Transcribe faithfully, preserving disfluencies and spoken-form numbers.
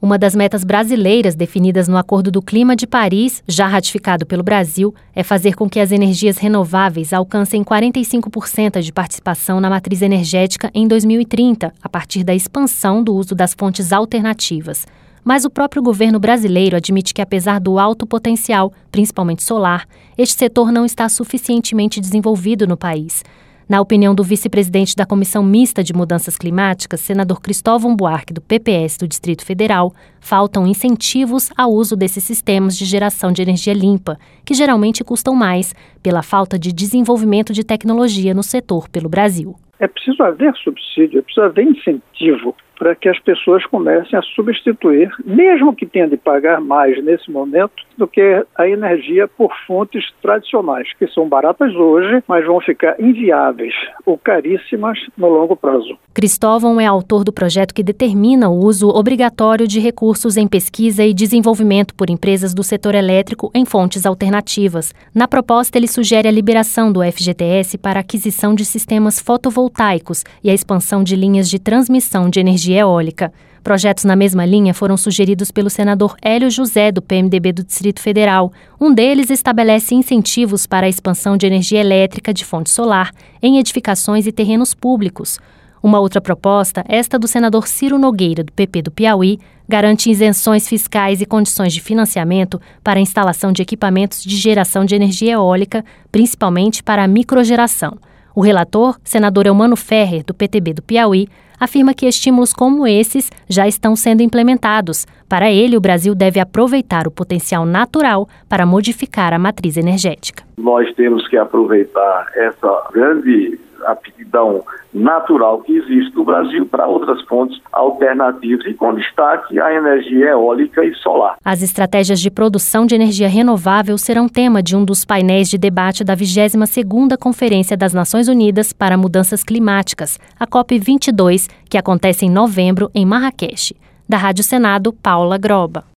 Uma das metas brasileiras definidas no Acordo do Clima de Paris, já ratificado pelo Brasil, é fazer com que as energias renováveis alcancem quarenta e cinco por cento de participação na matriz energética em dois mil e trinta, a partir da expansão do uso das fontes alternativas. Mas o próprio governo brasileiro admite que, apesar do alto potencial, principalmente solar, este setor não está suficientemente desenvolvido no país. Na opinião do vice-presidente da Comissão Mista de Mudanças Climáticas, senador Cristóvão Buarque, do P P S do Distrito Federal, faltam incentivos ao uso desses sistemas de geração de energia limpa, que geralmente custam mais, pela falta de desenvolvimento de tecnologia no setor pelo Brasil. É preciso haver subsídio, é preciso haver incentivo para que as pessoas comecem a substituir, mesmo que tenham de pagar mais nesse momento, do que a energia por fontes tradicionais, que são baratas hoje, mas vão ficar inviáveis ou caríssimas no longo prazo. Cristóvão é autor do projeto que determina o uso obrigatório de recursos em pesquisa e desenvolvimento por empresas do setor elétrico em fontes alternativas. Na proposta, ele sugere a liberação do F G T S para a aquisição de sistemas fotovoltaicos e a expansão de linhas de transmissão de energia eólica. Projetos na mesma linha foram sugeridos pelo senador Hélio José, do P M D B do Distrito Federal. Um deles estabelece incentivos para a expansão de energia elétrica de fonte solar em edificações e terrenos públicos. Uma outra proposta, esta do senador Ciro Nogueira, do P P do Piauí, garante isenções fiscais e condições de financiamento para a instalação de equipamentos de geração de energia eólica, principalmente para a microgeração. O relator, senador Eumano Ferrer, do P T B do Piauí, afirma que estímulos como esses já estão sendo implementados. Para ele, o Brasil deve aproveitar o potencial natural para modificar a matriz energética. Nós temos que aproveitar essa grande aptidão natural que existe no Brasil para outras fontes alternativas e com destaque a energia eólica e solar. As estratégias de produção de energia renovável serão tema de um dos painéis de debate da vigésima segunda Conferência das Nações Unidas para Mudanças Climáticas, a COP vinte e dois, que acontece em novembro em Marrakech. Da Rádio Senado, Paula Groba.